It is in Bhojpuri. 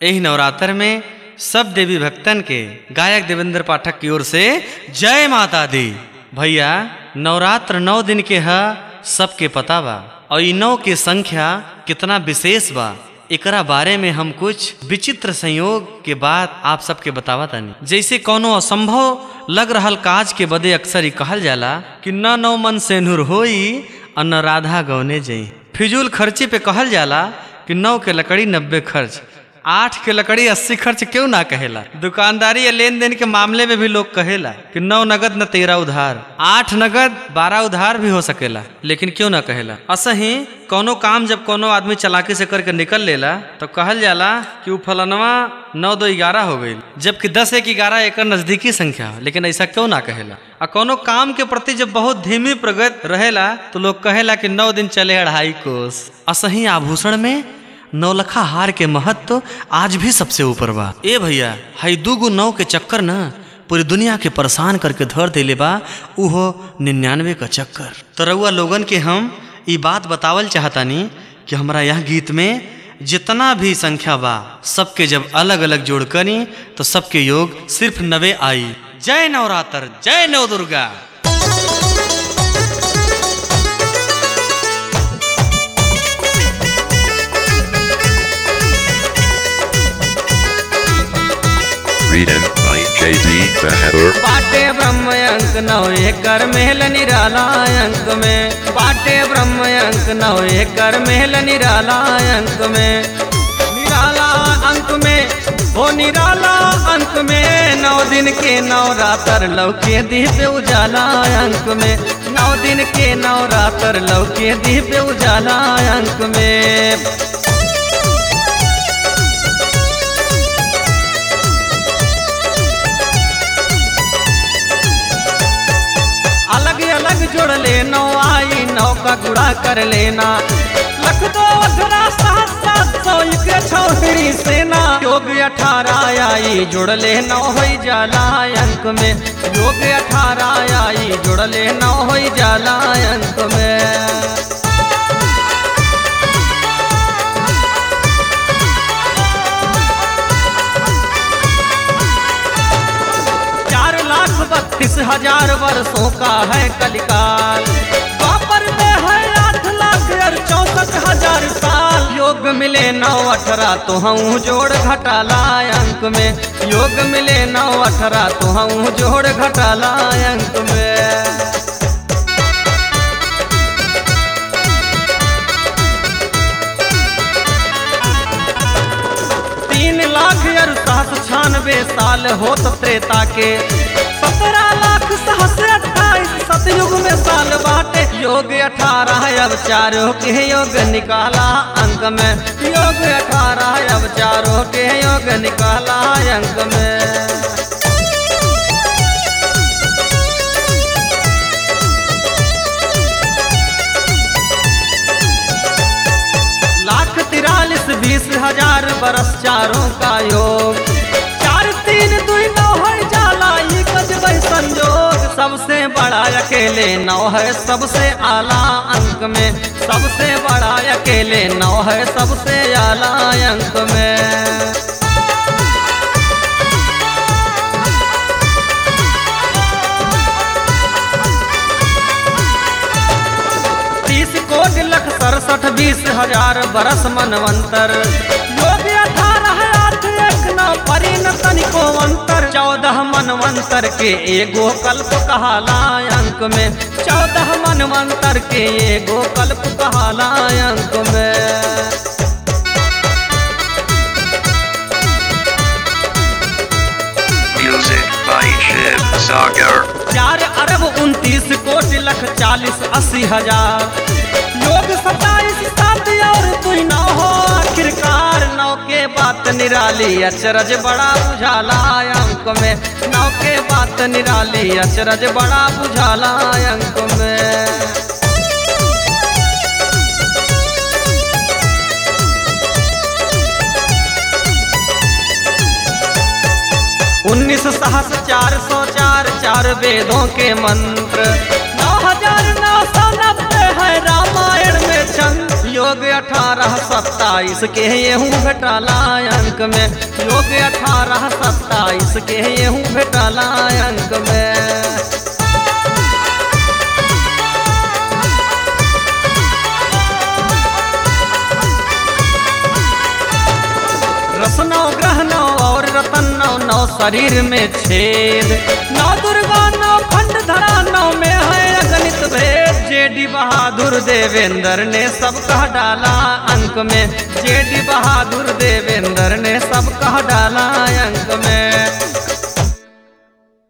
यही नवरात्र में सब देवी भक्तन के गायक देवेंद्र पाठक की ओर से जय माता दी। भैया नवरात्र 9 दिन के है सबके पता बा और इ 9 के संख्या कितना विशेष बा एकरा बारे में हम कुछ विचित्र संयोग के बात आप सबके बतावा तानी। जैसे कोनो असंभव लग रहल काज के बदे अक्सर ही कहल जाला कि न 9 मन सेनुर होई और न राधा गौने जई। फिजूल खर्ची पे कहल जाला कि 9 के लकड़ी 90 खर्च, 8 के लकड़ी 80 खर्च क्यों ना कहेला। दुकानदारी या लेन देन के मामले में भी लोग कहेला कि 9 नगद न 13 उधार, 8 नगद 12 उधार भी हो सकेला, लेकिन क्यों ना कहेला। असही कोनो काम जब कोनो आदमी चालाकी से करके निकल लेला तो कहल जाला कि उ फलनवा 9 2 11 हो गई, जबकि 10 1 11 एक नजदीकी संख्या हो, लेकिन ऐसा क्यों ना कहेला। और कोनो काम के प्रति जब बहुत धीमी प्रगति रहेला तो लोग कहेला कि 9 दिन चले 2.5 कोस। असही आभूषण में नौलखा हार के महत्व आज भी सबसे ऊपर बा। ए भैया हई 2 गो 9 के चक्कर न पूरी दुनिया के परेशान करके धर देले बा, उहो 99 का चक्कर। तो रउआ लोगन के हम ई बात बतावल चाहतानी कि हमरा यह गीत में जितना भी संख्या बा सबके जब अलग अलग जोड़ करी तो सबके योग सिर्फ 90 आई। जय नवरात्र, जय नव Durga. Written by J.D. Bahadur. बाटे ब्रह्म अंक 9 एकर महल निराला अंक में, बाटे ब्रह्म अंक 9 एकर महल निराला अंक में, निराला अंक में हो निराला अंक में 9 दिन के नवरात्र लौके दीप उजाला अंक में, 9 दिन के नवरात्र लौके दीप उजाला अंक में। अलग अलग जोड़ ले 9 आई 9 का गुड़ा कर लेना, लख 2 18 7 700 एक छौरी सेना। योग 18 आई जोड़ ले 9 हो जाला अंक में, योग 18 आई जोड़ ले 9 हो जाला अंक में। तीस 1000 वर्षों का है कलिकाल, द्वापर में है 8 लाख और 64,000 साल। योग मिले 9 18 तो हम जोड़ घटाला अंक में, योग मिले 9 18 तो हम जोड़ घटाला अंक में। तीन लाख और 796 साल हो तो त्रेता के, 17 लाख 728 सतयुग में साल बाटे। योग 18 अब चारों के योग निकाला अंक में, योग 18 अब चारों के योग निकाला अंक में। लाख 43 20,000 बरस चारों का योग, 4 3 2 9 है जाला ये गजब संजोग। सबसे बड़ा अकेले 9 है सबसे आला अंक में, सबसे बड़ा अकेले 9 है सबसे आला अंक में। 30 कोटि लख 67 20,000 बरस मनवंतर, योग 18 8 1 9 परिन तनिको अंतर। 14 मनवंतर के एगो कल्प कहाला अंक में, 14 मनवंतर के एगो कल्प कहाला अंक में। Music by Shiv Sagar. 4 अरब 29 कोटि लख 40 80 हजार, योग 27 7 और 2 9 हो आखिरकार। 9 के बात निराली अचरज बड़ा बुझाला अंक में, 9 के बात निराली अचरज बड़ा बुझाला अंक में। 19 सहस 404 4 वेदों के मंत्र, 9,990 है रामायण में चंद। योग 18-27 के येहू भेटाला अंक में, योग 18-27 के येहू भेटाला अंक में। रसनौ ग्रहनौ और रतनौ नौ शरीर में छेद, नौ दुर्गा नौ खंड धरा नौ में है अगणित भेद। जेडी बहादुर देवेंद्र ने सब कह डाला अंक में, जेडी बहादुर देवेंद्र ने सब कह डाला अंक